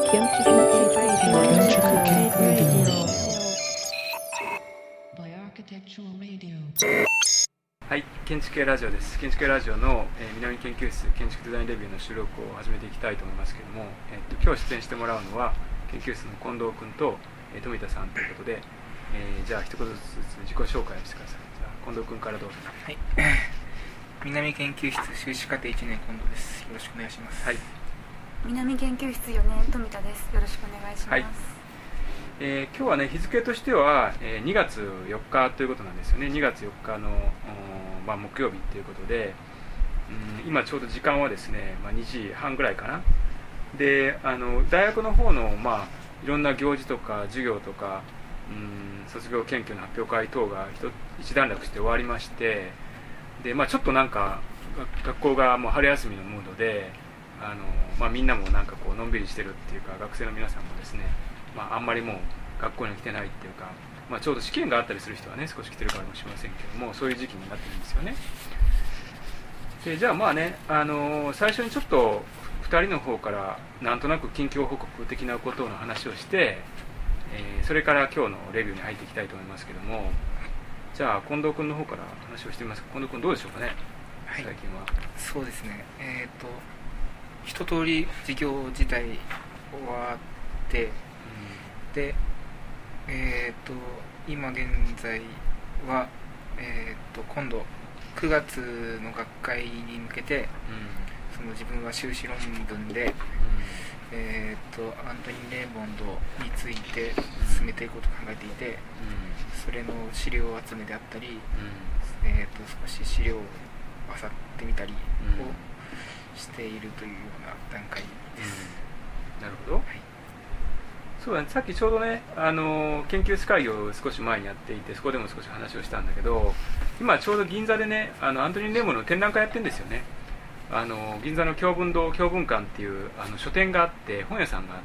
はい、建築系ラジオです。建築系ラジオの、南研究室建築デザインレビューの収録を始めていきたいと思いますけども、今日出演してもらうのは研究室の近藤君と、富田さんということで、じゃあ一言ずつ自己紹介をしてください。じゃあ近藤君からどうぞ。 はい、南研究室修士課程1年近藤です。よろしくお願いします。 はい、 南研究室4年富田です。よろしくお願いします。 はい、今日はね、日付としては、2月4日ということなんですよね。2月4日の、木曜日ということで、今ちょうど時間はですね、2時半ぐらいかな。で、大学の方の、いろんな行事とか授業とか、卒業研究の発表会等が一段落して終わりまして、で、ちょっとなんか学校がもう春休みのムードで、みんなもなんかこうのんびりしてるっていうか、学生の皆さんもですね、あんまりもう学校に来てないっていうか、ちょうど試験があったりする人はね、少し来てるかもしれませんけども、そういう時期になってるんですよね。で、じゃあ最初にちょっと2人の方からなんとなく近況報告的なことの話をして、それから今日のレビューに入っていきたいと思いますけども、じゃあ近藤君の方から話をしてみますか。近藤君どうでしょうかね、最近は。 そうですね、一通り授業自体終わって、で、今現在は、今度9月の学会に向けて、その自分は修士論文で、アントニー・レーモンドについて進めていこうと考えていて、それの資料集めであったり、少し資料を漁ってみたりをしているというような段階です。 なるほど。はい、そうだね、さっきちょうどね、研究室会議を少し前にやっていて、そこでも少し話をしたんだけど、今ちょうど銀座でね、アントニー・レーモンドの展覧会やってるんですよね。銀座の共文堂共文館っていう書店があって、本屋さんがあって、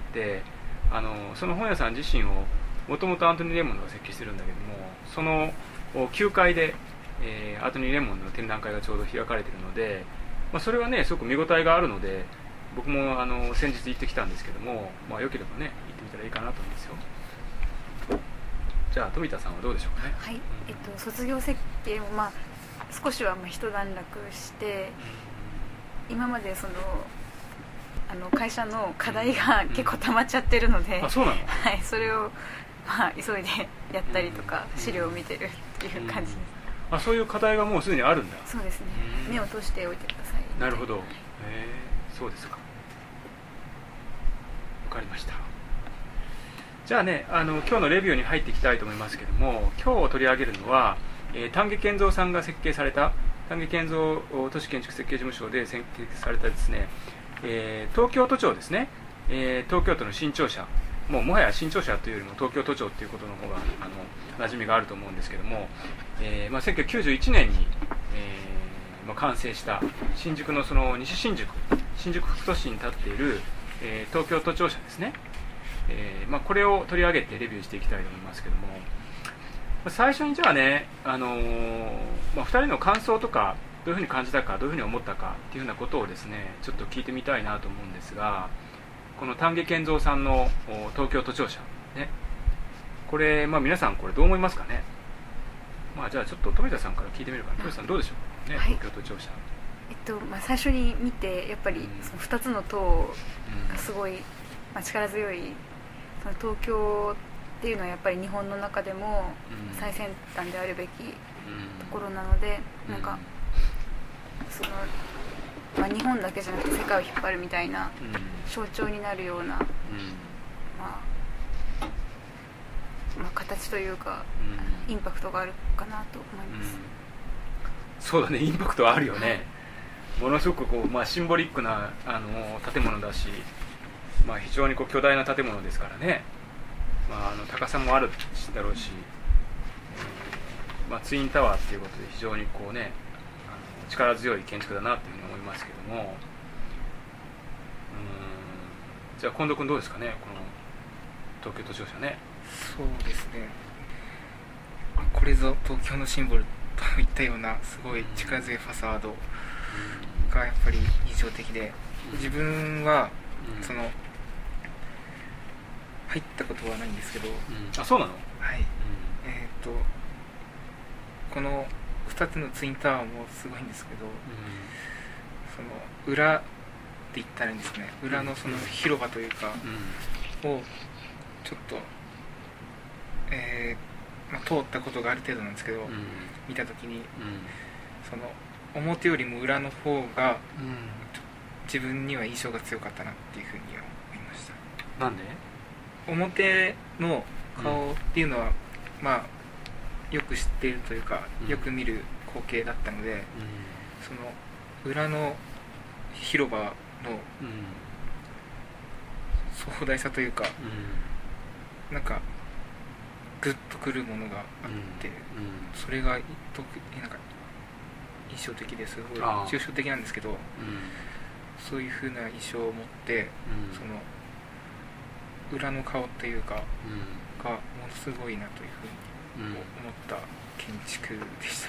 その本屋さん自身をもともとアントニー・レーモンドが設計してるんだけども、その9階で、アントニー・レーモンドの展覧会がちょうど開かれているので、それはねすごく見応えがあるので、僕も先日行ってきたんですけども、よければね行ってみたらいいかなと思うんですよ。じゃあ富田さんはどうでしょうかね。 はい、卒業設計も少しは一段落して、今までその会社の課題が結構溜まっちゃってるので、 そうなの？ はい、それを急いでやったりとか、資料を見てるっていう感じです。 そういう課題がもうすでにあるんだ。 そうですね、目を通しておいてください。 なるほど、そうですか。わかりました。じゃあね、今日のレビューに入っていきたいと思いますけども、今日取り上げるのは、丹下健三さんが設計された、丹下健三都市建築設計事務所で設計されたですね、東京都庁ですね、東京都の新庁舎、もはや新庁舎というよりも東京都庁ということの方が馴染みがあると思うんですけども、1991年に、完成した新宿のその西新宿副都心に立っている、東京都庁舎ですね。これを取り上げてレビューしていきたいと思いますけども、最初にじゃあね、2人の感想とか、どういうふうに感じたか、どういうふうに思ったかっていうふうなことをですね、ちょっと聞いてみたいなと思うんですが、この丹下健三さんの東京都庁舎ね、これ、皆さんこれどう思いますかね。じゃあちょっと富田さんから聞いてみるかな。富田さんどうでしょうね、東京都庁舎。 最初に見てやっぱりその2つの塔がすごい、力強い。その東京っていうのはやっぱり日本の中でも最先端であるべきところなので、なんかその、日本だけじゃなくて世界を引っ張るみたいな象徴になるような、形というか、インパクトがあるかなと思います。 そうだね、インパクトはあるよね。ものすごくこう、シンボリックな建物だし、非常にこう巨大な建物ですからね、高さもあるだろうし、ツインタワーっていうことで非常にこうね、力強い建築だなというふうに思いますけども、じゃあ近藤君どうですかね、この東京都庁舎ね。 そうですね、これぞ東京のシンボルといったようなすごい力強いファサードがやっぱり印象的で、自分はその入ったことはないんですけど、 あ、そうなの？ はい、この2つのツインタワーもすごいんですけど、その裏って言ったらいいんですね、裏のその広場というかをちょっと、通ったことがある程度なんですけど、見たときに、その表よりも裏の方が、自分には印象が強かったなっていうふうには思いました。 なんで？ 表の顔っていうのは、まあよく知っているというか、よく見る光景だったので、その裏の広場の壮大さというか、なんかグッとくるものがあって、それがなんか印象的ですごい抽象的なんですけど、そういう風な印象を持って、その裏の顔というか、がものすごいなというふうに思った建築でした。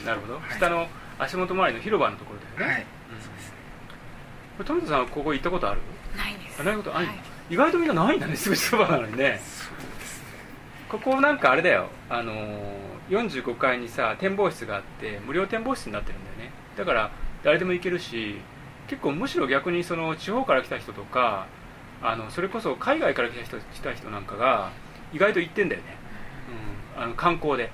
なるほど、はい、下の足元周りの広場のところだよね。はい、 そうですね。 これ富田さんはここ行ったことある？ ないです。 ないことある、はい、意外とみんなないんだね、すぐそばなのにね。 そうですね。 ここなんかあれだよ、45階にさ展望室があって無料展望室になってるんだよね。だから誰でも行けるし、結構むしろ逆にその地方から来た人とか、それこそ海外から来た人なんかが意外と行ってんだよね、観光で、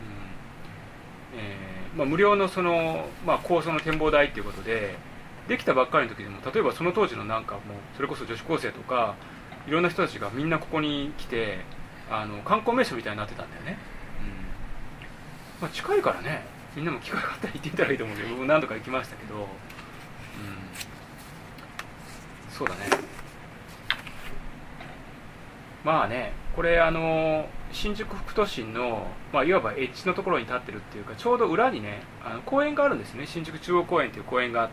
無料のその、高層の展望台っていうことでできたばっかりの時でも、例えばその当時のなんかもうそれこそ女子高生とかいろんな人たちがみんなここに来て観光名所みたいになってたんだよね、近いからね、みんなも機会があったら行ってみたらいいと思うけど、僕何度か行きましたけど、そうだね。まあね、これ新宿副都心の、いわばエッジのところに立ってるっていうか、ちょうど裏にね公園があるんですね。新宿中央公園という公園があって、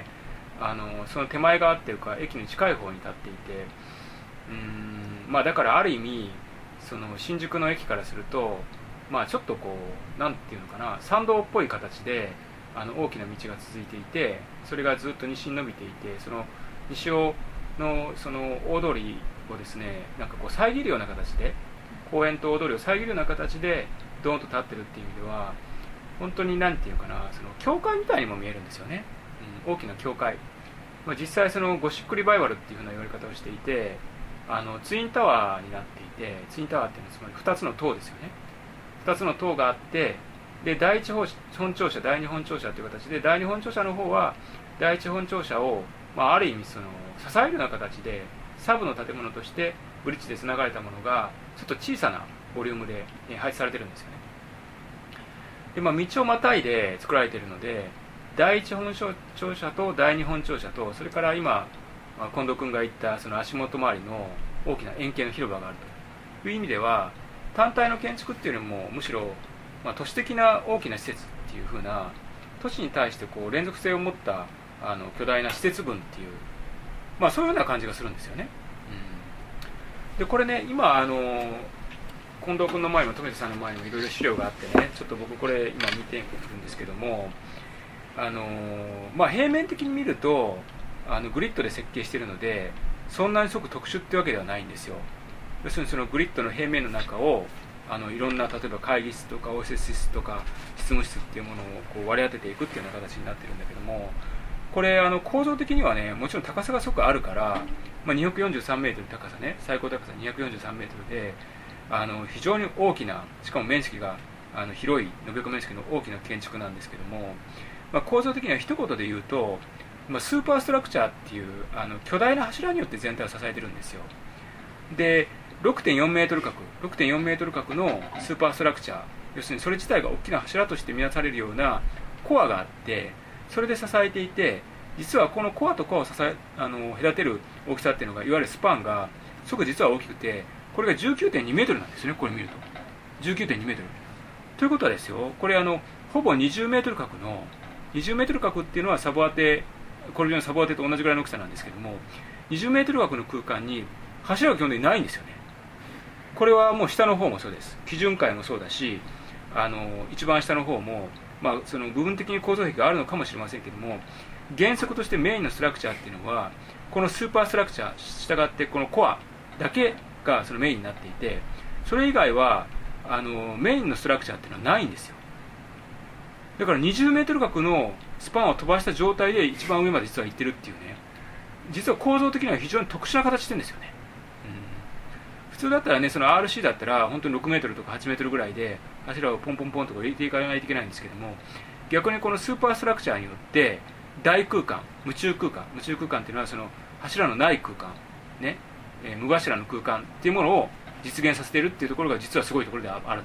その手前側っていうか駅に近い方に立っていて、だからある意味その新宿の駅からすると、ちょっとこうなんていうのかな、参道っぽい形で大きな道が続いていて、それがずっと西に伸びていて、その西尾のその大通りをですね、なんかこう遮るような形で、公園と大通りを遮るような形でドーンと立ってるっていう意味では、本当になんていうかな、その教会みたいにも見えるんですよね、大きな教会、実際そのゴシックリバイバルっていう風な言われ方をしていて、ツインタワーになっていて、ツインタワーっていうのはつまり2つの塔ですよね。2つの塔があって、で第一本庁舎、第二本庁舎という形で、第二本庁舎の方は第一本庁舎を、ある意味その支えるような形でサブの建物としてブリッジでつながれたものがちょっと小さなボリュームで配置されてるんですよね。で、道をまたいで作られているので、第一本庁舎と第二本庁舎と、それから今、近藤君が言ったその足元周りの大きな円形の広場があるという意味では、単体の建築っていうよりもむしろ、都市的な大きな施設っていう風な、都市に対してこう連続性を持った巨大な施設群っていう、そういうような感じがするんですよね。でこれね、今近藤君の前にも富田さんの前にもいろいろ資料があってね、ちょっと僕これ今見てるんですけども、平面的に見るとグリッドで設計しているので、そんなにすごく特殊ってわけではないんですよ。要するにそのグリッドの平面の中をいろんな、例えば会議室とか応接室とか執務室っていうものをこう割り当てていくっていうような形になってるんだけども、これ構造的にはね、もちろん高さがすごくあるから、243メートル高さね、最高高さ243メートルで非常に大きな、しかも面積が広い、延べ床面積の大きな建築なんですけども、構造的には一言で言うと、スーパーストラクチャーっていう巨大な柱によって全体を支えてるんですよ。で 6.4 メートル角のスーパーストラクチャー、要するにそれ自体が大きな柱として見なされるようなコアがあって、それで支えていて、実はこのコアとコアを隔てる大きさっていうのが、いわゆるスパンがすごく実は大きくて、これが 19.2 メートルなんですね。これ見ると 19.2 メートルということはですよ、これほぼ20メートル角の、20メートル角っていうのはサボアテ、これのサボアテと同じぐらいの大きさなんですけども、20メートル角の空間に柱が基本的にないんですよね。これはもう下の方もそうです。基準階もそうだし、一番下の方も、その部分的に構造壁があるのかもしれませんけども、原則としてメインのストラクチャーっていうのはこのスーパーストラクチャー、したがってこのコアだけがそのメインになっていて、それ以外はメインのストラクチャーっていうのはないんですよ。だから20メートル角のスパンを飛ばした状態で一番上まで実は行ってるっていうね、実は構造的には非常に特殊な形してるんですよね。普通だったらね、その RC だったら本当に6メートルとか8メートルぐらいで柱をポンポンポンとか入れていかないといけないんですけども、逆にこのスーパーストラクチャーによって大空間、無中空間っていうのはその柱のない空間ね、無柱の空間っていうものを実現させているっていうところが実はすごいところであるんだよね。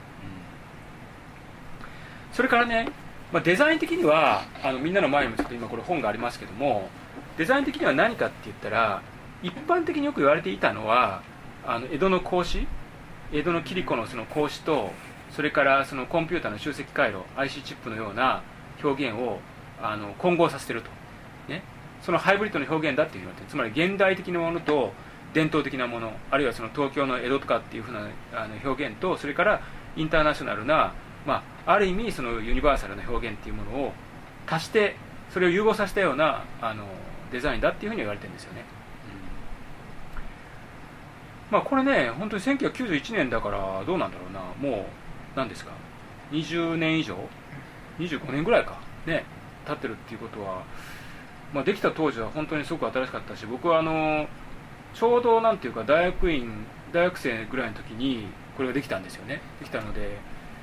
それからね、デザイン的にはみんなの前にもちょっと今これ本がありますけども、デザイン的には何かって言ったら、一般的によく言われていたのは江戸の格子、江戸の切子のその格子と、それからそのコンピューターの集積回路 IC チップのような表現を混合させていると、ね、そのハイブリッドの表現だっていうのって、つまり現代的なものと伝統的なもの、あるいはその東京の江戸とかっていうふうな表現と、それからインターナショナルな、ある意味そのユニバーサルな表現っていうものを足して、それを融合させたようなデザインだっていうふうに言われてるんですよね。これね、本当に1991年だからどうなんだろうな、もう何ですか、20年以上、25年ぐらいかね、経ってるっていうことは、できた当時は本当にすごく新しかったし、僕はちょうどなんていうか大学生ぐらいの時にこれができたんですよね。できたので、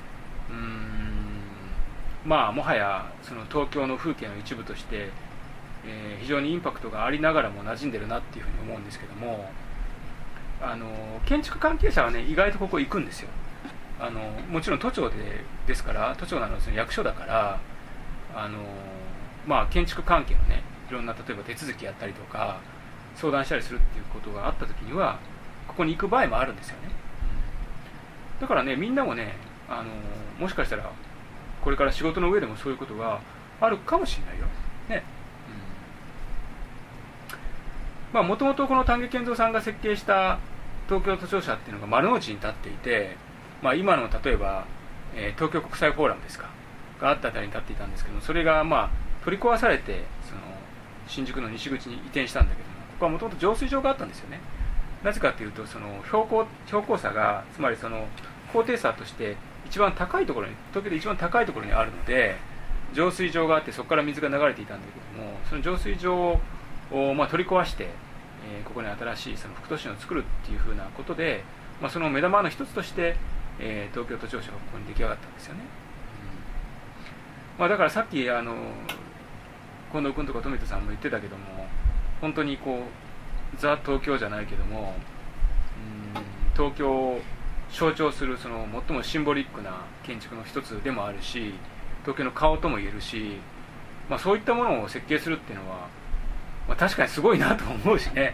もはやその東京の風景の一部として、非常にインパクトがありながらも馴染んでるなっていうふうに思うんですけども、建築関係者はね、意外とここ行くんですよ。もちろん都庁ですから、都庁なのはその役所だから、建築関係のね、いろんな例えば手続きやったりとか相談したりするっていうことがあった時にはここに行く場合もあるんですよね。だからね、みんなもね、もしかしたらこれから仕事の上でもそういうことがあるかもしれないよね。もともとこの丹下健三さんが設計した東京都庁舎っていうのが丸の内に立っていて、今の例えば、東京国際フォーラムですかがあったあたりに立っていたんですけども、それが取り壊されてその新宿の西口に移転したんだけども、ここはもともと浄水場があったんですよね。なぜかというと、その標高差が、つまりその高低差として一番高いところに、東京で一番高いところにあるので、浄水場があって、そこから水が流れていたんだけども、その浄水場を取り壊して、ここに新しいその副都心を作るっていうふうなことで、その目玉の一つとして、東京都庁舎がここに出来上がったんですよね。だからさっき近藤君とか富田さんも言ってたけども、本当にこうザ・東京じゃないけども、東京を象徴するその最もシンボリックな建築の一つでもあるし、東京の顔とも言えるし、そういったものを設計するっていうのは、確かにすごいなと思うしね。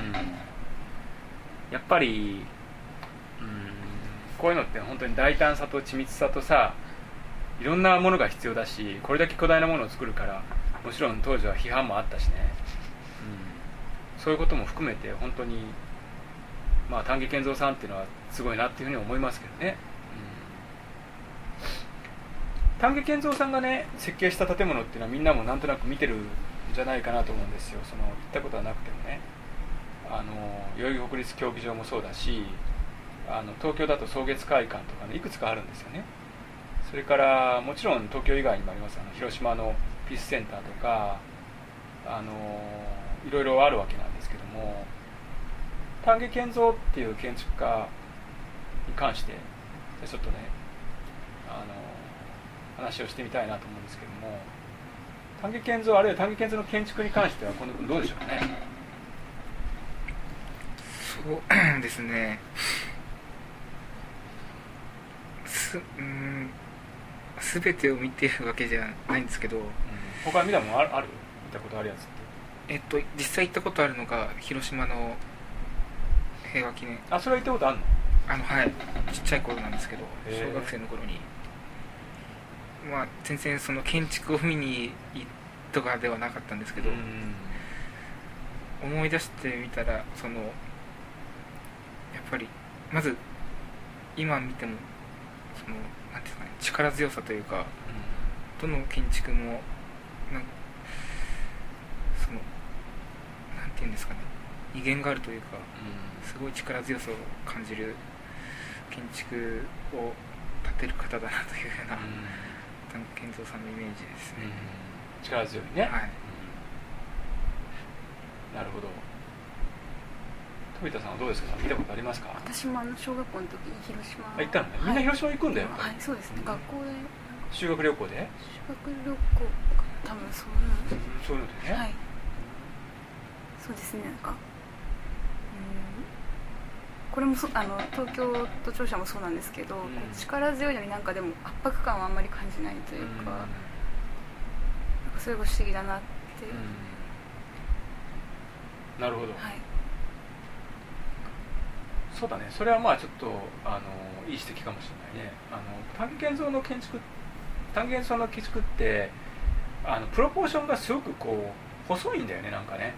やっぱり、こういうのって本当に大胆さと緻密さとさ、いろんなものが必要だし、これだけ巨大なものを作るから、もちろん当時は批判もあったしね、そういうことも含めて本当に丹下健三さんっていうのはすごいなっていうふうに思いますけどね。丹下健三さんがね設計した建物っていうのはみんなもなんとなく見てるんじゃないかなと思うんですよ。行ったことはなくてもね、代々木国立競技場もそうだし、東京だと草月会館とかね、いくつかあるんですよね。それからもちろん東京以外にもあります。広島のピースセンターとかいろいろあるわけなんですけども、丹下健三っていう建築家に関してちょっとね話をしてみたいなと思うんですけども、丹下健三、あるいは丹下健三の建築に関しては近藤君どうでしょうね。 そうですね、全てを見てるわけじゃないんですけど、 他見たもんある？見たことあるやつって。 実際行ったことあるのが広島の平和記念。 それは行ったことあるの？ はい、ちっちゃい頃なんですけど、小学生の頃に、全然その建築を見に行ったとかではなかったんですけど、思い出してみたら、やっぱりまず今見てもなんていうかね、力強さというか、どの建築もなんていうんですかね、威厳があるというか、 すごい力強さを感じる建築を建てる方だなというような丹下健三さんのイメージですね。 力強いね、 はい、 なるほど。富田さんはどうですか？見たことありますか？ 私も小学校の時に広島行ったのね。みんな広島行くんだよ。 はい、そうですね。学校で修学旅行で？ 修学旅行多分そういうのでね。 はい。そうですね。なんかこれも東京都庁舎もそうなんですけど、力強いのになんかでも圧迫感はあんまり感じないというか、なんかそれが不思議だなって。 なるほど。 はい。 そうだね。それはまあちょっといい指摘かもしれないね。丹下健三の建築ってプロポーションがすごくこう細いんだよね。なんかね。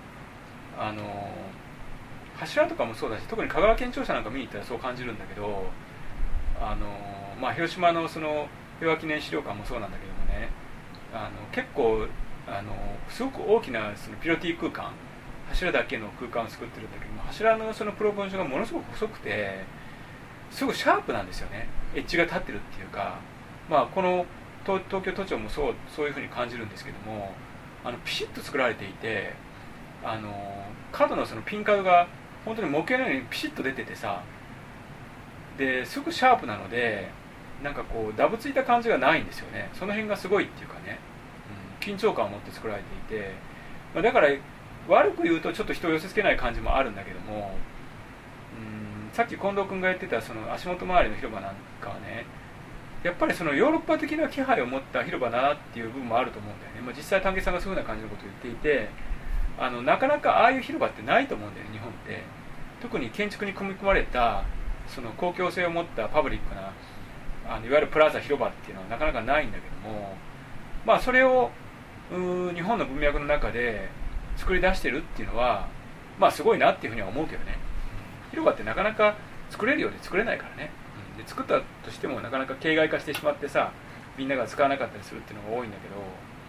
柱とかもそうだし、特に香川県庁舎なんか見に行ったらそう感じるんだけど、まあ、広島のその平和記念資料館もそうなんだけどもね、結構すごく大きなそのピロティ空間、柱だけの空間を作ってるんだけども、柱のそのプロポーションがものすごく細くてすごくシャープなんですよね。エッジが立ってるっていうか、まあ、この東京都庁もそういうふうに感じるんですけども、ピシッと作られていて、角のそのピン角が本当に模型のようにピシッと出ててさ、ですごくシャープなので、なんかこうダブついた感じがないんですよね。その辺がすごいっていうかね、緊張感を持って作られていて、まあ、だから悪く言うとちょっと人を寄せつけない感じもあるんだけども、さっき近藤君が言ってたその足元周りの広場なんかはね、やっぱりそのヨーロッパ的な気配を持った広場だなっていう部分もあると思うんだよね。まあ、実際丹下さんがそういうふうな感じのことを言っていて、なかなかああいう広場ってないと思うんだよね、日本って。特に建築に組み込まれたその公共性を持ったパブリックないわゆるプラザ広場っていうのはなかなかないんだけども、まあ、それを日本の文脈の中で作り出してるっていうのは、まあ、すごいなっていうふうには思うけどね。広場ってなかなか作れるようで作れないからね。で作ったとしてもなかなか形骸化してしまってさ、みんなが使わなかったりするっていうのが多いんだけど、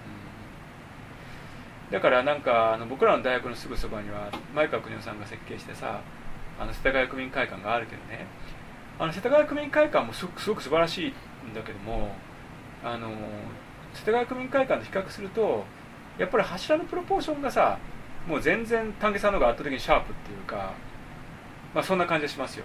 だからなんか僕らの大学のすぐそばには前川邦夫さんが設計してさ、世田谷区民会館があるけどね、世田谷区民会館もすごく素晴らしいんだけども、世田谷区民会館と比較するとやっぱり柱のプロポーションがさ、もう全然丹下さんの方が圧倒的にシャープっていうか、まあ、そんな感じがしますよ。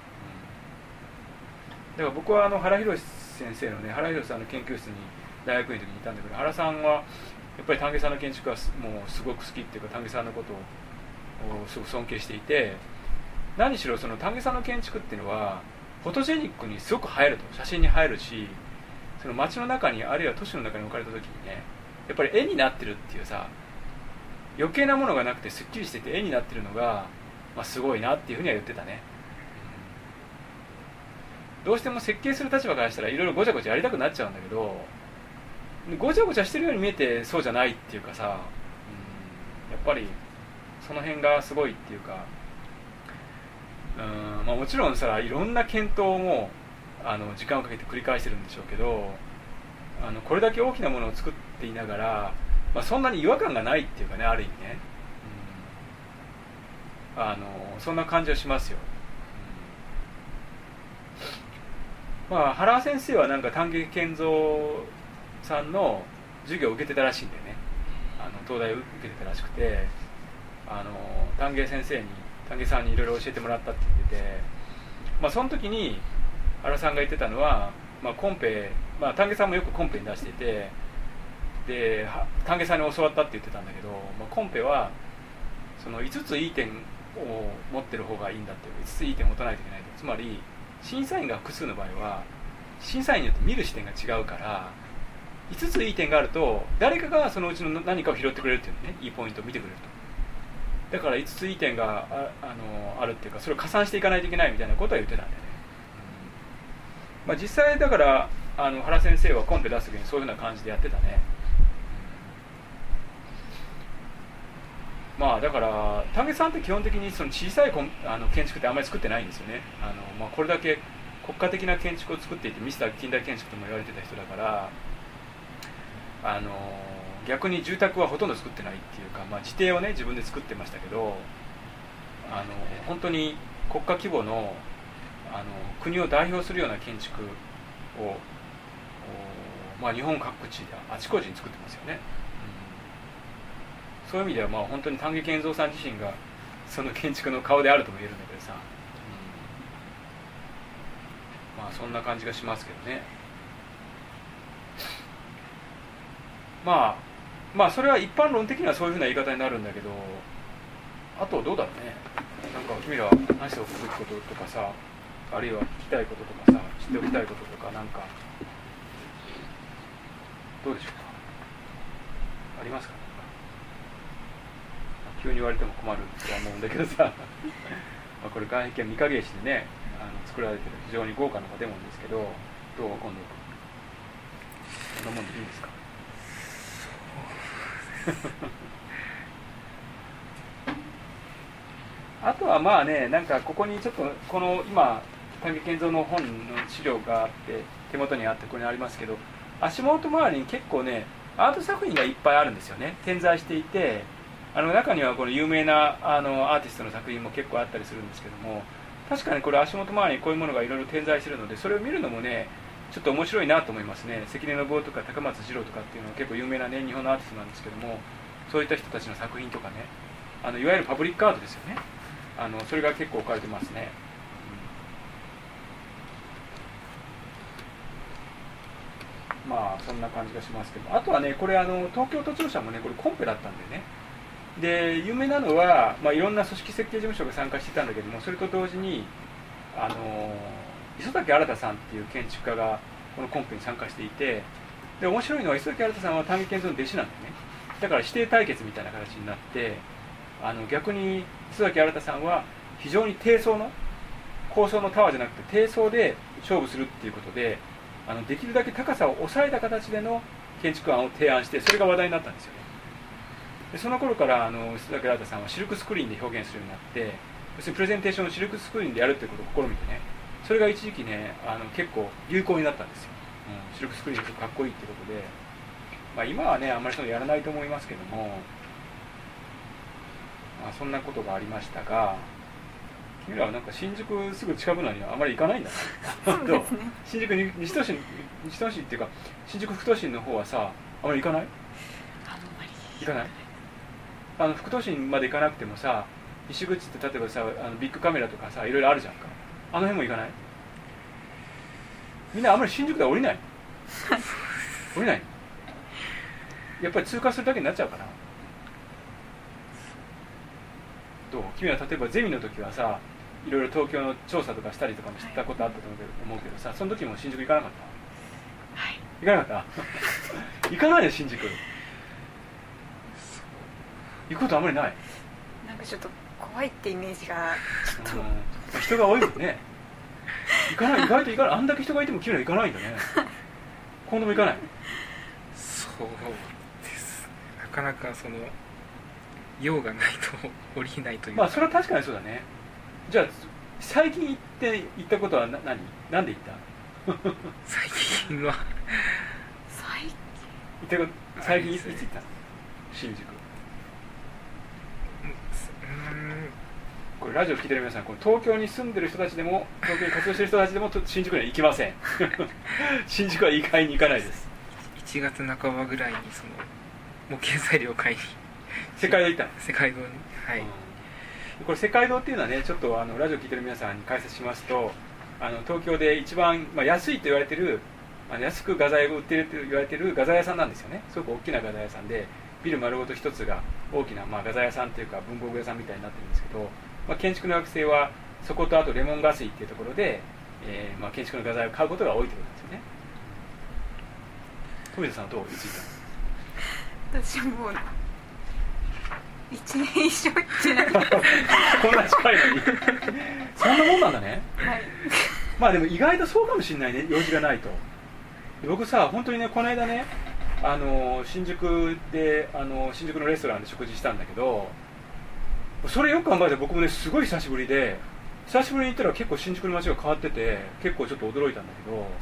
だから僕は原宏先生のね、原宏さんの研究室に大学院の時にいたんだけど、原さんはやっぱり丹下さんの建築はもうすごく好きっていうか、丹下さんのことをすごく尊敬していて、何しろその丹下さんの建築っていうのはフォトジェニックにすごく映えると、写真に映えるし、その街の中にあるいは都市の中に置かれた時にね、やっぱり絵になってるっていうさ、余計なものがなくてすっきりしてて絵になってるのが、まあ、すごいなっていうふうには言ってたね。どうしても設計する立場からしたらいろいろごちゃごちゃやりたくなっちゃうんだけど、ごちゃごちゃしてるように見えてそうじゃないっていうかさ、やっぱりその辺がすごいっていうか、まあ、もちろんさ、いろんな検討も時間をかけて繰り返してるんでしょうけど、これだけ大きなものを作っていながら、まあ、そんなに違和感がないっていうかね、ある意味ね、そんな感じはしますよ。まあ、原先生はなんか丹下健三さんの授業を受けてたらしいんだよね。東大を受けてたらしくて、丹下さんにいろいろ教えてもらったって言ってて、まあ、その時に原さんが言ってたのは、まあ、コンペ、まあ、丹下さんもよくコンペに出してて、で丹下さんに教わったって言ってたんだけど、まあ、コンペはその5ついい点を持ってる方がいいんだって、5ついい点を持たないといけないと。つまり審査員が複数の場合は審査員によって見る視点が違うから、5ついい点があると誰かがそのうちの何かを拾ってくれるっていうね、いいポイントを見てくれると。だから5ついい点があるっていうか、それを加算していかないといけないみたいなことは言ってたんだよね。まあ、実際だから原先生はコンペ出す時にそういうふうな感じでやってたね。まあ、だから丹下さんって基本的にその小さい建築ってあんまり作ってないんですよね。まあ、これだけ国家的な建築を作っていてミスター近代建築とも言われてた人だから、逆に住宅はほとんど作ってないっていうか、まあ、自邸をね自分で作ってましたけど、本当に国家規模の、国を代表するような建築を、まあ、日本各地であちこちに作ってますよね、そういう意味ではまあ本当に丹下健三さん自身がその建築の顔であるとも言えるんだけどさ、まあそんな感じがしますけどね。まあそれは一般論的にはそういうふうな言い方になるんだけど、あとどうだろうね、なんか君ら話しておくべきこととかさ、あるいは聞きたいこととかさ、知っておきたいこととか、なんかどうでしょうか、ありますか？急に言われても困るとは思うんだけどさまあこれ外壁は御影石でね作られてる非常に豪華な建物ですけど、どう今度こんなもんでいいんですか？あとはまあね、なんかここにちょっとこの今丹下健三の本の資料があって手元にあってここにありますけど、足元周りに結構ねアート作品がいっぱいあるんですよね、点在していて、中にはこの有名なアーティストの作品も結構あったりするんですけども、確かにこれ足元周りにこういうものがいろいろ点在しているので、それを見るのもねちょっと面白いなと思いますね。関根信夫とか高松次郎とかっていうのは結構有名なね日本のアーティストなんですけども、そういった人たちの作品とかね、いわゆるパブリックアートですよね、それが結構置かれてますね、まあそんな感じがしますけど、あとはねこれ東京都庁舎もねこれコンペだったんでね、で有名なのは、まあ、いろんな組織設計事務所が参加していたんだけども、それと同時に磯崎新さんっていう建築家がこのコンペに参加していて、で面白いのは磯崎新さんは丹下健三の弟子なんでね、だから師弟対決みたいな形になって、逆に磯崎新さんは非常に低層の高層のタワーじゃなくて低層で勝負するっていうことで、できるだけ高さを抑えた形での建築案を提案して、それが話題になったんですよね。でその頃から磯崎新さんはシルクスクリーンで表現するようになって、要するにプレゼンテーションをシルクスクリーンでやるっていうことを試みてね、それが一時期ね結構有効になったんですよ、シルクスクリーンがかっこいいっていうことで、まあ、今はねあんまりそういうのやらないと思いますけども、まあ、そんなことがありましたが、君らはなんか新宿すぐ近くなのにはあまり行かないんだなそうですね新宿に西東市っていうか新宿副都心の方はさあまり行かない？行かない？副都心まで行かなくてもさ、西口って例えばさビッグカメラとかさいろいろあるじゃんか、あの辺も行かない？みんなあんまり新宿では降りない降りない？やっぱり通過するだけになっちゃうかな。どう？君は例えばゼミの時はさいろいろ東京の調査とかしたりとかもしたことあったと思うけどさ、その時も新宿行かなかった？はい、行かなかった行かないよ新宿。行くことあんまりない。 なんかちょっと怖いってイメージがちょっと、 人が多いもんね行かない、意外と行かない。あんだけ人がいても君ら行かないんだね今度も行かない？ そうです、なかなかその用がないと降りないというか、 まあそれは確かにそうだね。じゃあ最近行ったことはなんで行った最近は最近いつ行ったの？新宿。これラジオ聞いてる皆さん、これ東京に住んでる人たちでも東京に活動してる人たちでも新宿には行きません新宿は意外に行かないです。 1月半ばぐらいにその模型材料買いに世界堂行ったの？ 世界堂に、はい、 これ世界堂っていうのはね、ちょっとラジオ聞いてる皆さんに解説しますと、東京で一番、安いと言われてる安く画材を売っていると言われている画材屋さんなんですよね。すごく大きな画材屋さんで、ビル丸ごと一つが大きな、画材屋さんというか文房具屋さんみたいになってるんですけど、建築の学生はそことあとレモンガスイっていうところで、建築の画材を買うことが多いということですよね。富田さんはどう？いつ行ったの？ 私もう1年以上行ってないこんな近いのにそんなもんなんだね。 はいでも意外とそうかもしれないね、用事がないと。僕さ、本当にね、この間ね新宿で新宿のレストランで食事したんだけど、それよく考えて僕もねすごい久しぶりで、久しぶりに行ったら結構新宿の街が変わってて、結構ちょっと驚いたんだけど、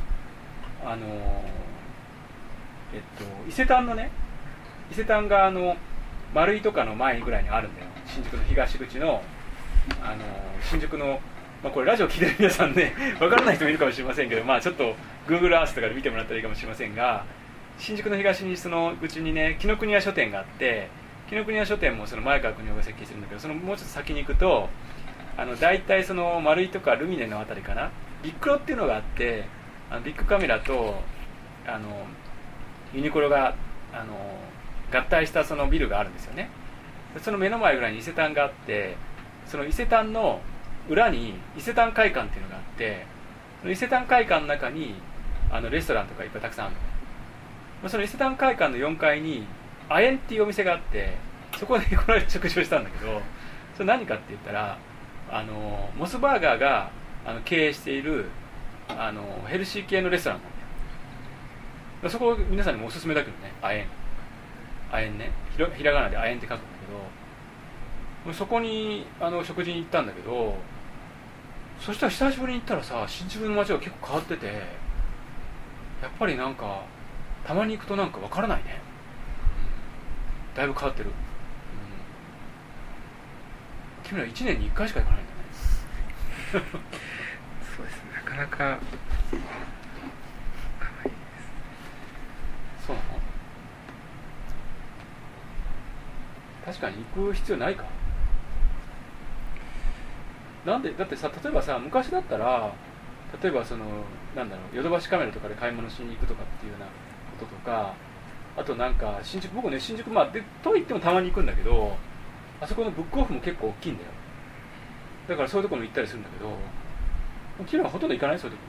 伊勢丹のね、伊勢丹が丸井とかの前ぐらいにあるんだよ。新宿の東口の新宿のまあ、これラジオ聞いてる皆さんね分からない人もいるかもしれませんけど、まあ、ちょっと Google Earth とかで見てもらったらいいかもしれませんが、新宿の東にそのうちにね紀ノ国屋書店があって、紀ノ国屋書店もその前川邦夫が設計してるんだけど、そのもうちょっと先に行くと大体その丸井とかルミネのあたりかな、ビックロっていうのがあって、ビッグカメラとユニクロが合体したそのビルがあるんですよね。その目の前ぐらいに伊勢丹があって、その伊勢丹の裏に伊勢丹会館っていうのがあって、その伊勢丹会館の中にレストランとかいっぱいたくさんあるの。その伊勢丹会館の4階にアエンっていうお店があって、そこでこの間食事をしたんだけど、それ何かって言ったらモスバーガーが経営しているヘルシー系のレストランなんだよ。そこ皆さんにもおすすめだけどね、アエンね、ひらがなでアエンって書くんだけど、そこに食事に行ったんだけど、そしたら久しぶりに行ったらさ、新宿の街が結構変わってて、やっぱりなんかたまに行くとなんか分からないね、だいぶ変わってる、君ら1年に1回しか行かないんだねそうですね、なかなか行かないです。 そうなの？確かに行く必要ないか。なんでだってさ、例えばさ、昔だったら例えばなんだろう、ヨドバシカメラとかで買い物しに行くとかっていうようなこととか、あとなんか僕ね新宿と言ってもたまに行くんだけど、あそこのブックオフも結構大きいんだよ。だからそういうところに行ったりするんだけど、昨日はほとんど行かない、そういうとこ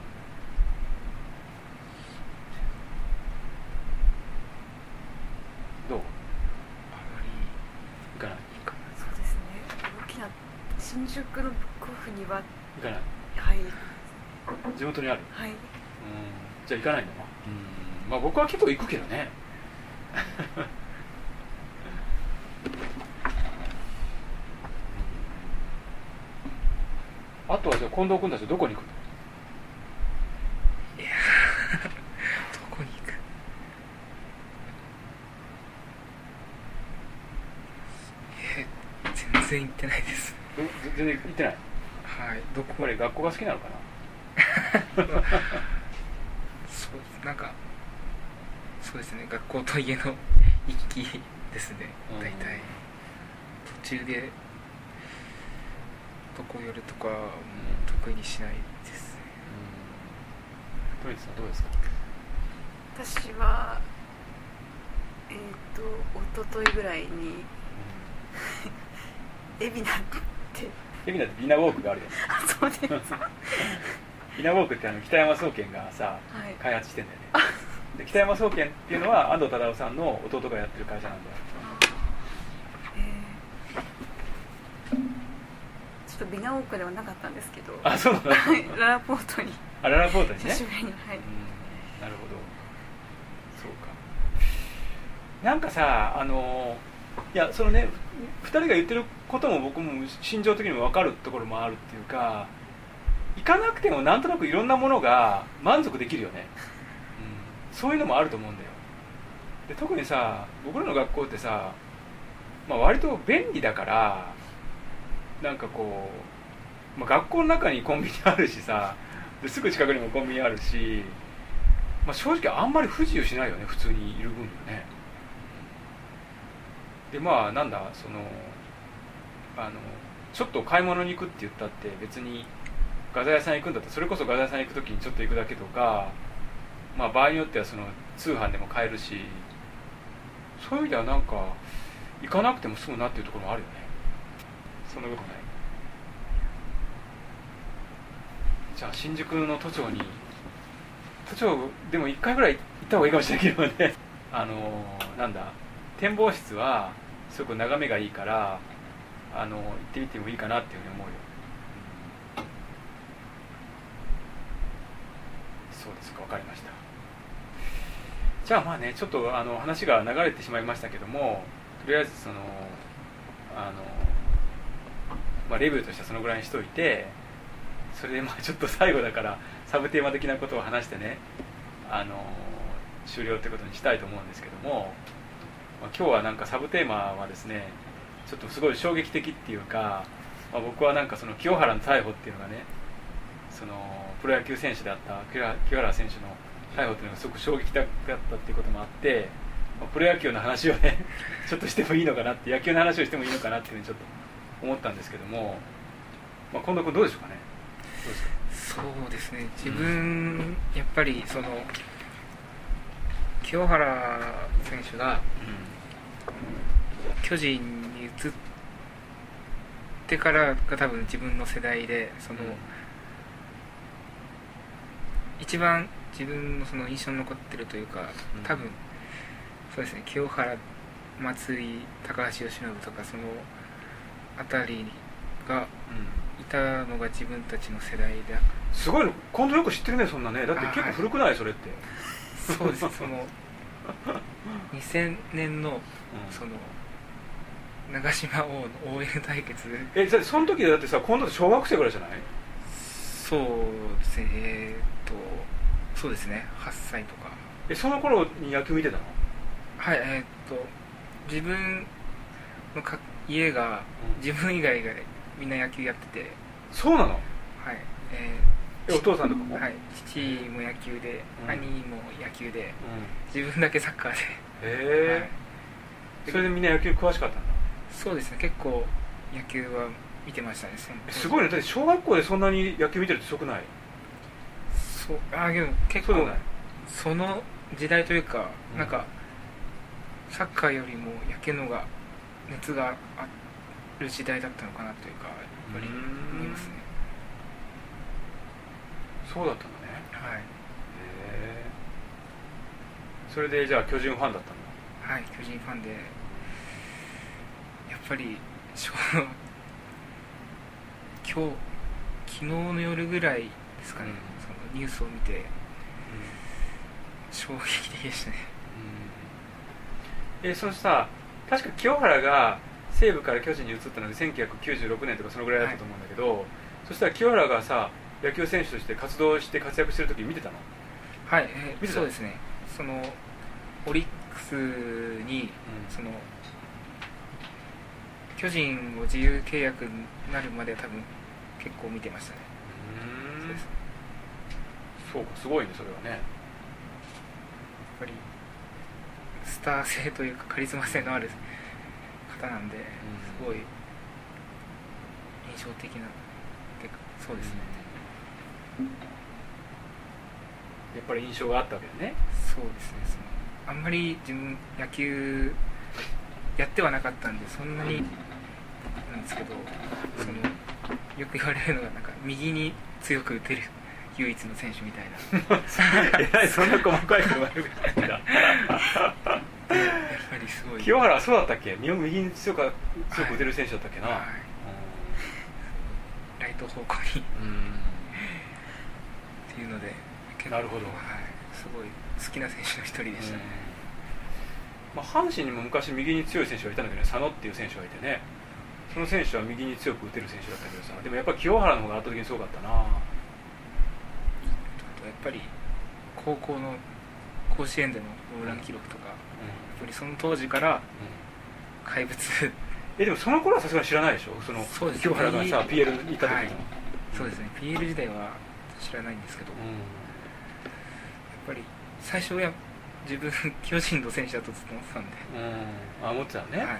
ろ。どう？ あまり行かない。 そうですね、大きな新宿のブックオフには行かない。 はい、 地元にある。 はい、 じゃあ行かないんだな。まあ僕は結構行くけどねあとはじゃあ近藤君たちどこに行くの？ いやどこに行く？全然行ってないです。 全然行ってない。 はい、 やっぱり学校が好きなのかなそうなんかそうですね、学校と家の行き来ですね、大体。途中でどこ寄るとかも得意にしないですね。 トリツさんどうですか？ 私は一昨日ぐらいに海老名ってビナウォークがあるよねそうですビナウォークって北山総研がさ、 はい、 開発してんだよね。で北山総研っていうのは安藤忠雄さんの弟がやってる会社なんだよ。 ちょっとビナウォークではなかったんですけど、 あ、そうなんだララポートにララポートにね、 久しぶりに、はい、 なるほど、そうか。なんかさ、いやそのね、2人が言ってることも僕も心情的にも分かるところもあるっていうか、行かなくてもなんとなくいろんなものが満足できるよね、そういうのもあると思うんだよ。で特にさ、僕らの学校ってさ、割と便利だから、なんかこう、学校の中にコンビニあるしさ、ですぐ近くにもコンビニあるし、正直あんまり不自由しないよね、普通にいる分にはね。でなんだちょっと買い物に行くって言ったって別に画材屋さん行くんだったらそれこそ画材屋さん行く時にちょっと行くだけとか、場合によっては通販でも買えるし、そういう意味ではなんか行かなくても済むなっていうところもあるよね。そんなことない？じゃあ新宿の都庁でも1回ぐらい行った方がいいかもしれないけどねなんだ、展望室はすごく眺めがいいから行ってみてもいいかなっていうふうに思うよ。そうですか、分かりました。じゃあちょっと話が流れてしまいましたけども、とりあえずレビューとしてはそのぐらいにしといて、それでちょっと最後だからサブテーマ的なことを話してね、終了ってことにしたいと思うんですけども、今日はなんかサブテーマはですね、ちょっとすごい衝撃的っていうか、僕はなんか清原の逮捕っていうのがね、 そのプロ野球選手であった清原選手の逮捕というのがすごく衝撃的だったっていうこともあって、プロ野球の話をねちょっとしてもいいのかなって、野球の話をしてもいいのかなっていうふうにちょっと思ったんですけども、近藤君どうでしょうかね。どうですか。 そうですね、自分、やっぱりその清原選手が巨人に移ってからが多分自分の世代で、その、一番自分のその印象に残ってるというか、多分そうですね、清原、松井、高橋由伸とかその辺りがいたのが自分たちの世代で。 すごいの、今度よく知ってるね、そんなね。だって結構古くない、はい、それって。 そうです、その2000年のその長島王の OL 対決。 その時だってさ、今度小学生ぐらいじゃない？ そうですね、そうですね、8歳とか。 その頃に野球見てたの？ はい、自分の家が、自分以外がみんな野球やってて。 そうなの？はい。お父さんとかも？ はい、父も野球で、兄も野球で、自分だけサッカーで。 へえ、はい。それでみんな野球詳しかったんだ？ そうですね、結構野球は見てましたね。 すごいね、だって小学校でそんなに野球見てるってすごくない？ そう、でも結構その時代というか、なんかサッカーよりも野球の方が熱がある時代だったのかなというか、やっぱり思いますね。 そうだったんだね。 はい。 それでじゃあ巨人ファンだったの？はい、巨人ファンで、やっぱり昨日の夜ぐらいですかね、そのニュースを見て、衝撃的でしたね。 そのさ、確か清原が西武から巨人に移ったので1996年とかそのぐらいだったと思うんだけど、はい、そしたら清原がさ、野球選手として活動して活躍してる時見てたの？はい、見てた？ そうですね、そのオリックスに、その巨人を自由契約になるまでは多分結構見てましたね。 そうか、すごいね、それはね。やっぱりスター性というかカリスマ性のある方なんで、すごい印象的なっていうか、そうですね。 やっぱり印象があったわけだね。 そうですね、あんまり自分野球やってはなかったんでそんなになんですけど、そのよく言われるのがなんか右に強く打てる唯一の選手みたいな。 そんな細かいことがあるんだ。やっぱりすごい。 清原はそうだったっけ？右に強く打てる選手だったっけな。はい、 ライト方向にっていうので、 なるほど、 はい、すごい好きな選手の一人でしたね。 阪神にも昔右に強い選手がいたんだけどね、佐野っていう選手がいてね、その選手は右に強く打てる選手だったけどさ、でもやっぱり清原の方が圧倒的にすごかったな。 やっぱり高校の甲子園でのホームラン記録とか、やっぱりその当時から怪物。 でもその頃はさすがに知らないでしょ、 そうですね、 清原がさ PL に行った時の、はい、 そうですね、 PL 時代は知らないんですけど、やっぱり最初は自分巨人の選手だとずっと思ってたんで。 思ってたね。はい、なる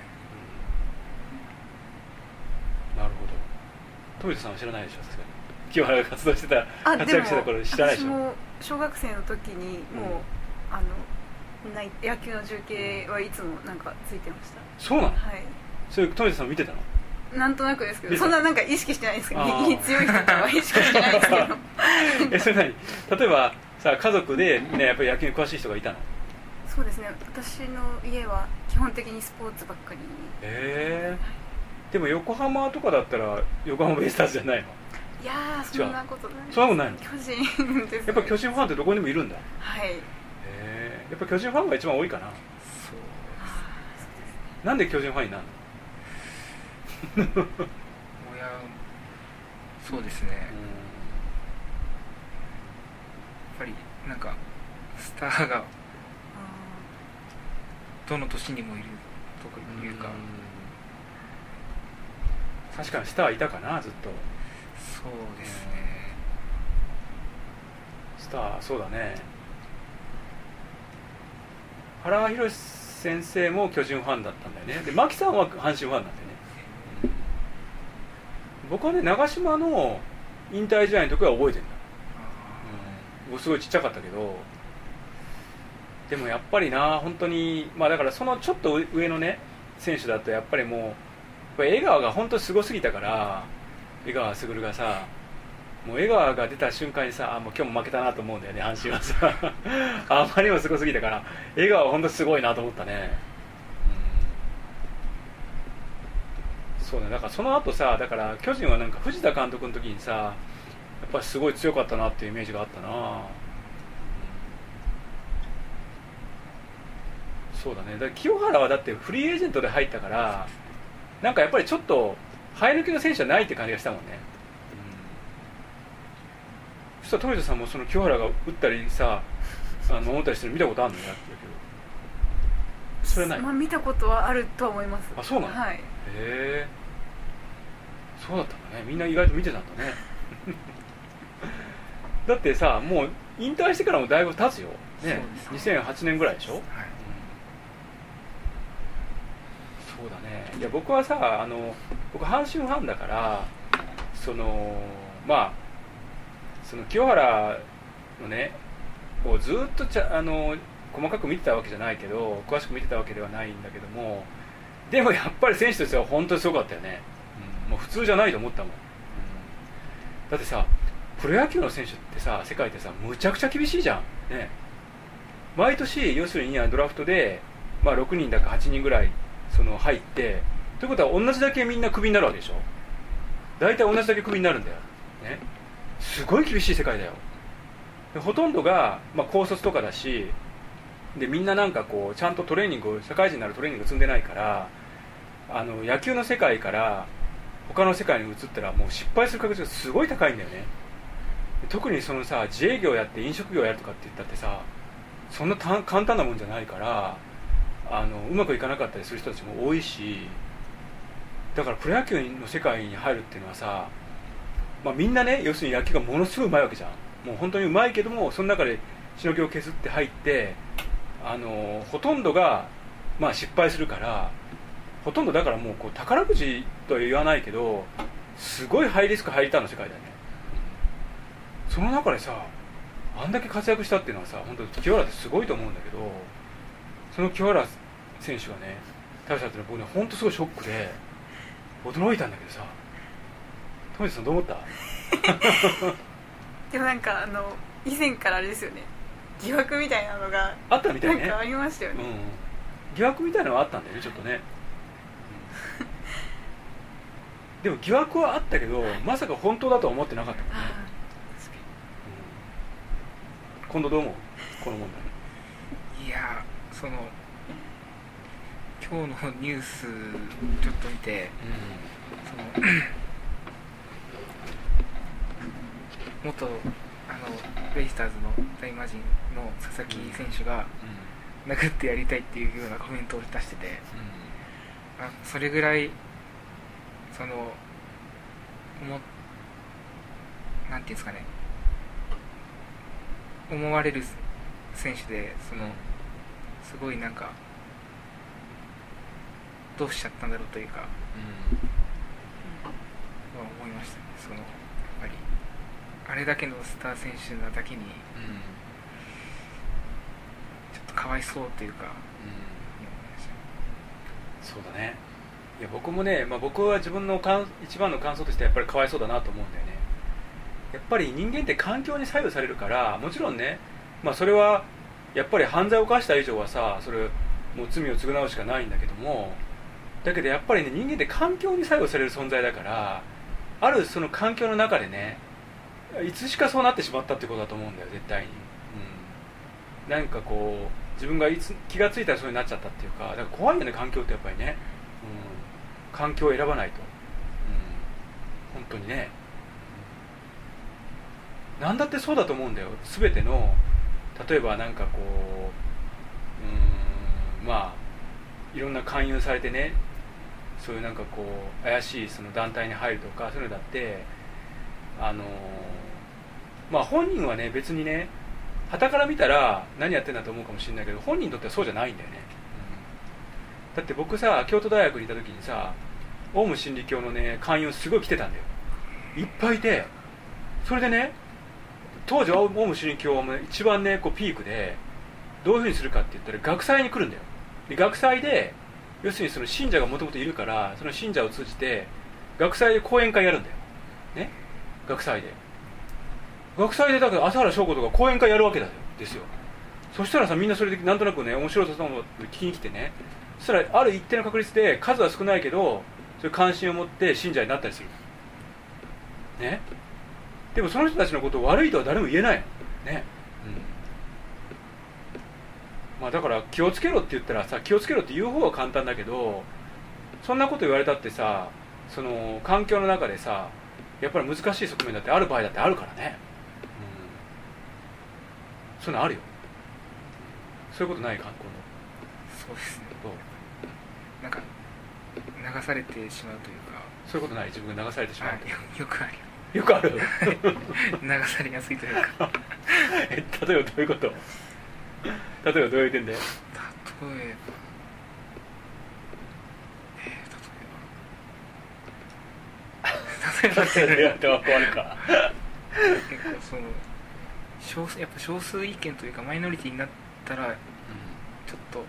ほど。富田さんは知らないでしょ、さすがに。清原が活動してた、活躍してた頃知らないでしょ。 私も小学生の時にもう、野球の中継はいつもなんかついてました。 そうなの？ はい。 それ富田さん見てたの？ なんとなくですけど、そんななんか意識してないですけど、右に強い人とかは意識してないですけど。 それ何？例えばさ、家族でみんなやっぱり野球に詳しい人がいたの？ そうですね、私の家は基本的にスポーツばっかり。 でも横浜とかだったら横浜ベイスターズじゃないの？ いやー、そんなことない。 そんなことないの？ 巨人ですね。 やっぱ巨人ファンってどこにもいるんだ。 はい。 やっぱ巨人ファンが一番多いかな。 そうですね。 なんで巨人ファンになるの？ そうですね、やっぱりなんかスターがどの年にもいるというか、 確かにスターいたかな、ずっと。 そうですね、 さあそうだね、原博先生も巨人ファンだったんだよね。で牧さんは阪神ファンなんだよね、僕はね長嶋の引退試合の時は覚えてるんだ、僕すごいちっちゃかったけど、でもやっぱりな本当にまあだからそのちょっと上のね選手だとやっぱりもうやっぱり江川が本当にすごすぎたから、江川卓がさもう江川が出た瞬間にさもう今日も負けたなと思うんだよね阪神はさあまりにもすごすぎたから江川は本当にすごいなと思ったね、そうね。だからその後さだから巨人はなんか藤田監督の時にさやっぱりすごい強かったなっていうイメージがあったな、そうだね。だから清原はだってフリーエージェントで入ったからなんかやっぱりちょっと生え抜きの選手じゃないって感じがしたもんね、そしたら富田さんもその清原が打ったりさ守ったりしてるの見たことあるのやってるけど、それない、 まあ、見たことはあるとは思います。 あ、そうなの、 はい、 へえ、そうだったんだね、みんな意外と見てたんだねだってさもう引退してからもだいぶ経つよね、2008年ぐらいでしょ、はい、そうだね。いや僕はさ僕阪神ファンだからまあその清原のねこうずっと細かく見てたわけじゃないけど詳しく見てたわけではないんだけども、でもやっぱり選手としては本当にすごかったよね、もう普通じゃないと思ったもん、だってさプロ野球の選手ってさ世界ってさむちゃくちゃ厳しいじゃん、ね、毎年要するにドラフトで、まあ、6人だか8人ぐらい入ってということは同じだけみんなクビになるわけでしょ、大体同じだけクビになるんだよ、ね、すごい厳しい世界だよ。でほとんどが、まあ、高卒とかだしでみんななんかこうちゃんとトレーニング社会人になるトレーニング積んでないから野球の世界から他の世界に移ったらもう失敗する確率がすごい高いんだよね。特にそのさ自営業やって飲食業やるとかって言ったってさそんな簡単なもんじゃないからうまくいかなかったりする人たちも多いし、だからプロ野球の世界に入るっていうのはさ、まあ、みんなね要するに野球がものすごいうまいわけじゃん。もう本当にうまいけどもその中でしのぎを削って入ってほとんどが、まあ、失敗するからほとんどだからもうこう宝くじとは言わないけどすごいハイリスクハイリターンの世界だよね。その中でさあんだけ活躍したっていうのはさ本当に清原ってすごいと思うんだけど、その清原選手がね大したっていうのは僕ね本当すごいショックで驚いたんだけどさ、富田さんどう思ったでもなんか以前からあれですよね、疑惑みたいなのがあったみたいね。 なんかありましたよね、 疑惑みたいなのはあったんだよねちょっとね、でも疑惑はあったけどまさか本当だとは思ってなかったもんね、今度どう思うこの問題。 いや今日のニュースちょっと見て、元ベイスターズの大魔神の佐々木選手が殴ってやりたいっていうようなコメントを出してて、それぐらいなんていうんですかね、思われる選手ですごいなんかどうしちゃったんだろうというか、思いましたね。やっぱりあれだけのスター選手なだけに、ちょっとかわいそうというか、思いました。 そうだね。いや僕もね、僕は自分の一番の感想としてやっぱりかわいそうだなと思うんだよね。やっぱり人間って環境に左右されるから、もちろんね、それはやっぱり犯罪を犯した以上はさ、それもう罪を償うしかないんだけども、だけどやっぱりね、人間って環境に左右される存在だから、あるその環境の中でね、いつしかそうなってしまったってことだと思うんだよ、絶対に。なんかこう自分が気がついたらそうになっちゃったっていうか、だから怖いよね、環境ってやっぱりね、環境を選ばないと、本当にね、なんだってそうだと思うんだよ。全ての例えばなんかこういろんな勧誘されてね、そういうなんかこう怪しいその団体に入るとかそういうのだって本人はね別にね傍から見たら何やってんだと思うかもしれないけど、本人にとってはそうじゃないんだよね、だって僕さ京都大学にいた時にさ、オウム真理教のね勧誘すごい来てたんだよ、いっぱいいて、それでね当時はオウム真理教は一番ねこうピークで、どういうふうにするかって言ったら学祭に来るんだよ。で学祭で要するにその信者がもともといるから、その信者を通じて学祭で講演会やるんだよね。学祭でだから朝原翔子とか講演会やるわけですよ。そしたらさ、みんなそれでなんとなくね面白そうなのを聞きに来てね、そしたらある一定の確率で、数は少ないけどそういう関心を持って信者になったりするね。でもその人たちのことを悪いとは誰も言えないのね、まあ、だから気をつけろって言ったらさ、気をつけろって言う方は簡単だけど、そんなこと言われたってさ、その環境の中でさ、やっぱり難しい側面だってある場合だってあるからね、そういうのあるよ。そういうことないか、今度。 そうですね、なんか流されてしまうというか。 そういうことない？自分が流されてしまうと。 よくあるよくある流されやすいというか例えばどういうこと？例えばどういう点で？例えば分かるか結構そのやっぱ少数意見というかマイノリティになったら、ちょっと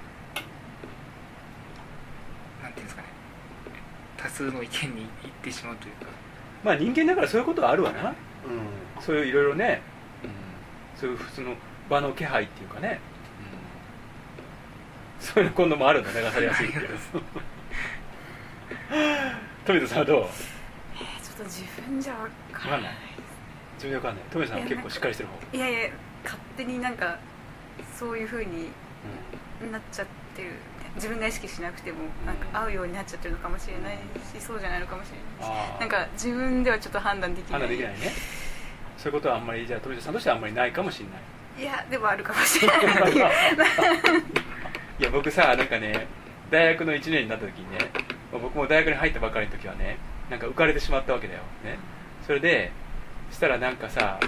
なんていうんですかね、多数の意見に行ってしまうというか、 まあ人間だからそういうことはあるわな、そういういろいろね、そういう普通の場の気配っていうかね、そういうの今度もあるんだ、流されやすいっていう富田さんはどう？ ちょっと自分じゃ分からない。 自分じゃ分かんない。富田さんは結構しっかりしてる方。 いやいや、勝手になんかそういう風になっちゃってる、自分が意識しなくてもなんか合うようになっちゃってるのかもしれないし、そうじゃないのかもしれないし、なんか自分ではちょっと判断できない。 判断できないね。そういうことはあんまり、じゃあ富田さんとしてはあんまりないかもしれない。 いや、でもあるかもしれないいや僕さ、なんかね、大学の1年になった時にね、僕も大学に入ったばかりの時はね、なんか浮かれてしまったわけだよね。それでしたらなんかさ、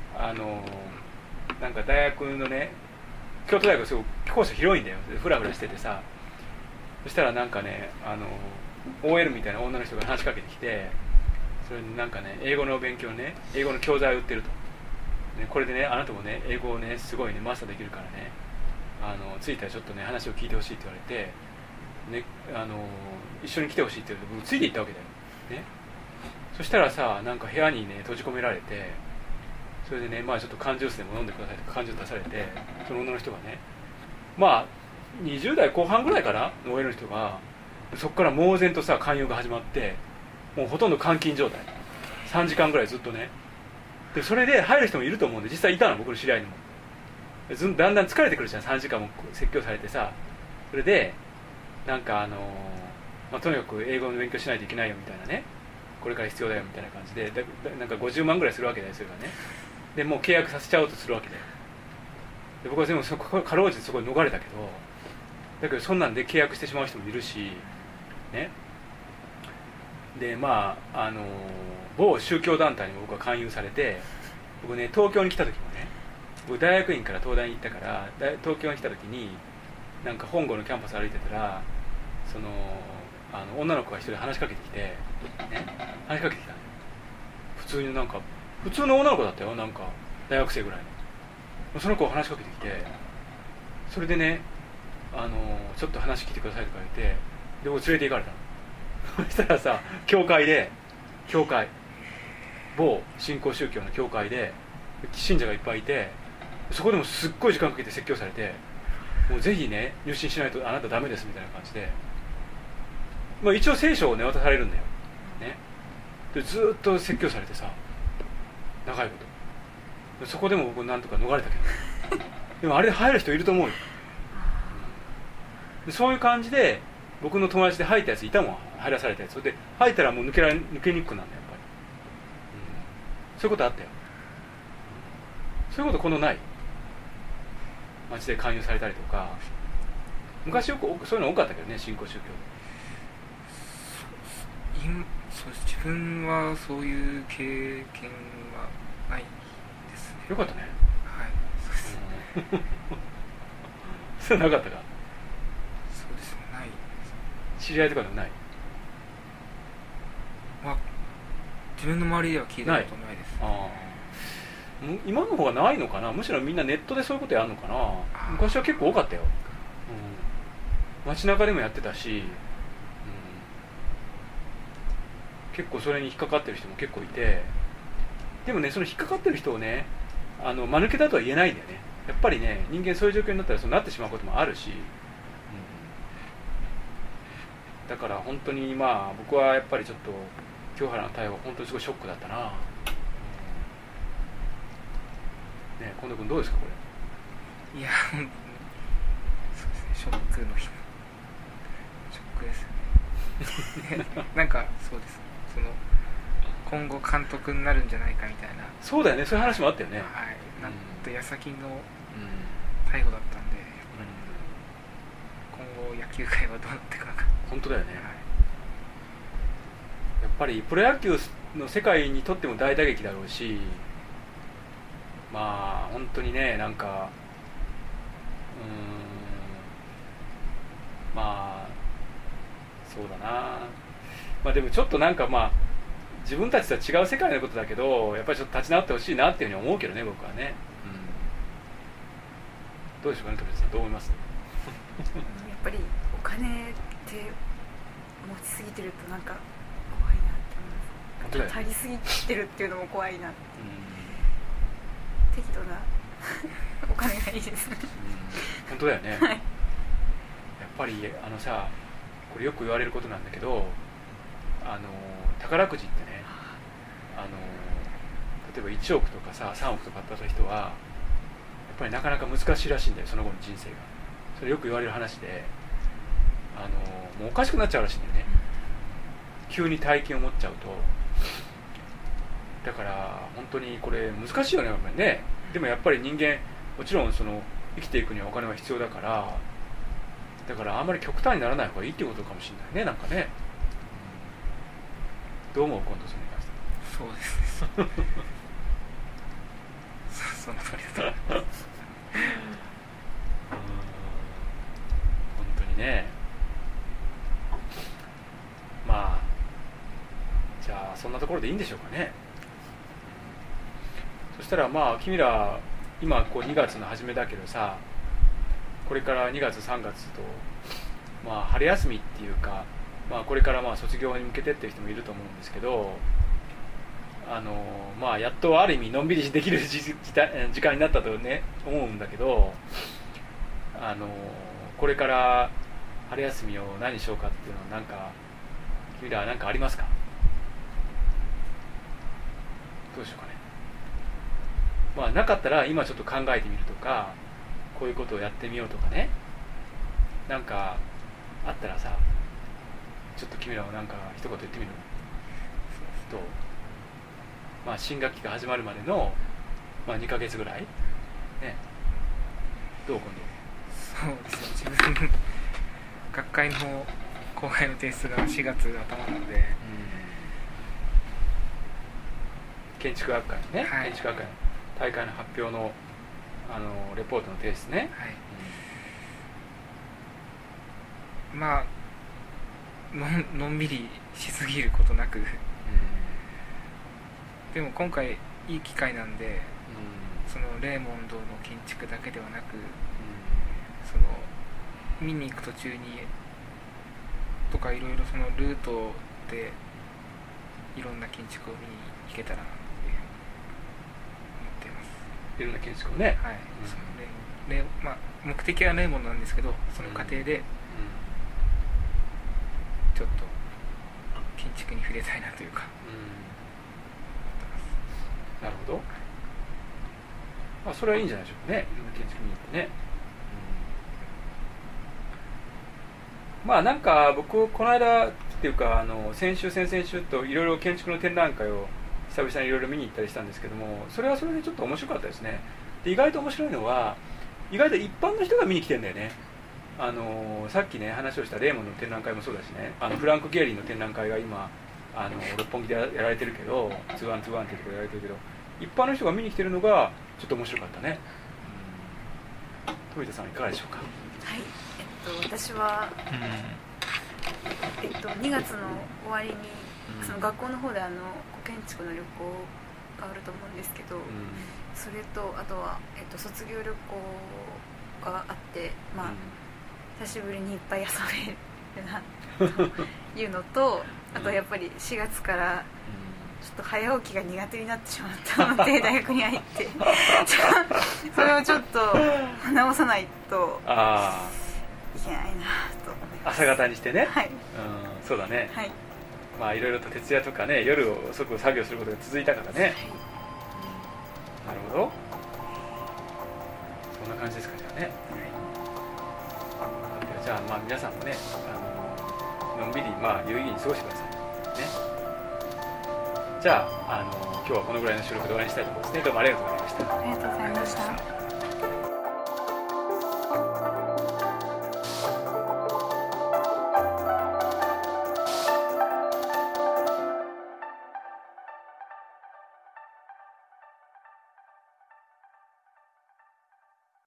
なんか大学のね、京都大学すごく校舎広いんだよ。フラフラしててさ、そしたらなんかね、OL みたいな女の人が話しかけてきて、それになんかね、英語の勉強ね、英語の教材を売ってると、ね、これでね、あなたもね英語をねすごいねマスターできるからね、着いたらちょっとね話を聞いてほしいって言われて、ね、一緒に来てほしいって言われて僕ついて行ったわけだよ、ね、そしたらさ、なんか部屋にね閉じ込められて、それでね、まあちょっと缶ジュースでも飲んでくださいとか缶ジュース出されて、その女の人がね、まあ20代後半ぐらいかなの OL の人が、そこから猛然とさ勧誘が始まって、もうほとんど監禁状態、3時間ぐらいずっとね。でそれで入る人もいると思うんで、実際いたの、僕の知り合いにも。だんだん疲れてくるじゃん、3時間も説教されてさ。それでなんかまあ、とにかく英語の勉強しないといけないよみたいなね、これから必要だよみたいな感じで、なんか50万ぐらいするわけだよ、それがね。でもう契約させちゃおうとするわけだよ。で僕はでもそこかろうじてそこに逃れたけど、だけどそんなんで契約してしまう人もいるしね。でまあ某宗教団体に僕は勧誘されて、僕ね東京に来た時もね、僕大学院から東大に行ったから、東京に来た時になんか本郷のキャンパス歩いてたら、その女の子が一人話しかけてきて、ね、話しかけてきたのよ。普通になんか普通の女の子だったよ、なんか大学生ぐらいの。その子が話しかけてきて、それでねちょっと話聞いてくださいとか言って、で僕連れて行かれたの。そしたらさ、教会某新興宗教の教会で信者がいっぱいいて、そこでもすっごい時間かけて説教されて、もうぜひね入信しないとあなたダメですみたいな感じで、まあ、一応聖書をね渡されるんだよ、ね、でずっと説教されてさ、長いこと。そこでも僕なんとか逃れたけどでもあれで入る人いると思うよ。でそういう感じで僕の友達で入ったやついたもん、入らされたやつ。それで入ったらもう抜けにくくなるんだよ、やっぱり、そういうことあったよ。そういうこと今度ない？街で勧誘されたりとか。昔よくそういうの多かったけどね、新興宗教で。 そうです。自分はそういう経験はないですね。 よかったね。 はい。 それなかったか。 そうですね、ないです。 知り合いとかでもない。 まあ自分の周りでは聞いたことないです。 あ今の方がないのかな。むしろみんなネットでそういうことやるのかな。昔は結構多かったよ、街中でもやってたし、結構それに引っかかってる人も結構いて、でもね、その引っかかってる人をね、間抜けだとは言えないんだよね。やっぱりね、人間そういう状況になったらそうなってしまうこともあるし、だから本当にまあ僕はやっぱりちょっと清原の対応は本当にすごいショックだったな。ね、近藤君どうですかこれ。いやそうですね、ショックの日、ショックですよね。なんかそうです、その今後監督になるんじゃないかみたいな。 そうだよね、そういう話もあったよね。 はい、なった矢先の逮捕だったんで、今後野球界はどうなっていくのか。 本当だよね、はい、やっぱりプロ野球の世界にとっても大打撃だろうし、まあ本当にね、なんかまあそうだな。まあでもちょっとなんかまあ自分たちとは違う世界のことだけど、やっぱりちょっと立ち直ってほしいなっていうふうに思うけどね、僕はね、どうでしょうかね、富田さんどう思います？やっぱりお金って持ちすぎてるとなんか怖いなって思います。足りすぎてるっていうのも怖いなって、適度なお金がいいですね。 本当だよね、はい、やっぱりさ、これよく言われることなんだけど、宝くじってね、例えば1億とかさ3億とか当たった人はやっぱりなかなか難しいらしいんだよ、その後の人生が。それよく言われる話で、もうおかしくなっちゃうらしいんだよね、急に大金を持っちゃうと。だから本当にこれ難しいよね、やっぱりね。でもやっぱり人間もちろんその生きていくにはお金は必要だから、だからあんまり極端にならない方がいいっていうことかもしれないね、なんかね。どう思う、今度それに関して。 そうですねその通りだと思います。 本当にね。まあじゃあそんなところでいいんでしょうかね。そしたらまあ君ら今こう2月の初めだけどさ、これから2月3月とまあ春休みっていうか、まあこれからまあ卒業に向けてっていう人もいると思うんですけど、まあやっとある意味のんびりできる時間になったとね思うんだけど、これから春休みを何しようかっていうのはなんか君らは何かありますか？どうでしょうかね。まあなかったら今ちょっと考えてみるとか、こういうことをやってみようとかね、なんかあったらさ、ちょっと君らはなんか一言言ってみると、まあ新学期が始まるまでの、まあ、2ヶ月ぐらいね、どう今度。そうですね、自分学会の後輩の提出が4月頭なので、 建築学会のね、 はい、 建築学会の大会の発表のレポートの提出ね、 はい、まあのんびりしすぎることなく、でも今回いい機会なんで、そのレーモンドの建築だけではなく、その見に行く途中にとかいろいろそのルートでいろんな建築を見に行けたらなって思っています。 いろんな建築をね、 はい、そのまあ、目的はレーモンドなんですけど、その過程でちょっと建築に触れたいなというか、 なるほど。まあそれはいいんじゃないでしょうかね、いろんな建築見に行ってね。まあなんか僕この間っていうか先週先々週といろいろ建築の展覧会を久々にいろいろ見に行ったりしたんですけども、それはそれでちょっと面白かったですね。で意外と面白いのは意外と一般の人が見に来てるんだよね。さっきね話をしたレーモンの展覧会もそうだしね、フランク・ゲーリーの展覧会が今六本木でやられてるけど、2-1-2-1っていうところでやられてるけど、一般の人が見に来てるのがちょっと面白かったね。 富田さんいかがでしょうか。 はい、私は、2月の終わりに、その学校の方で建築の旅行があると思うんですけど、それとあとは、卒業旅行があって、まあ久しぶりにいっぱい遊べるなというのと、あとやっぱり4月からちょっと早起きが苦手になってしまったので大学に入ってそれをちょっと直さないといけないなと思います。 朝方にしてね、 はい、 そうだね、 はい、 まあいろいろと徹夜とかね、夜遅く作業することが続いたからね、はい、なるほど、そんな感じですか。じゃあね、はい、じゃあまあ皆さんもね、のんびりまあ有意義に過ごしてくださいね。じゃあ、今日はこのぐらいの収録で終わりにしたいと思いますね。どうもありがとうございました。 ありがとうございました。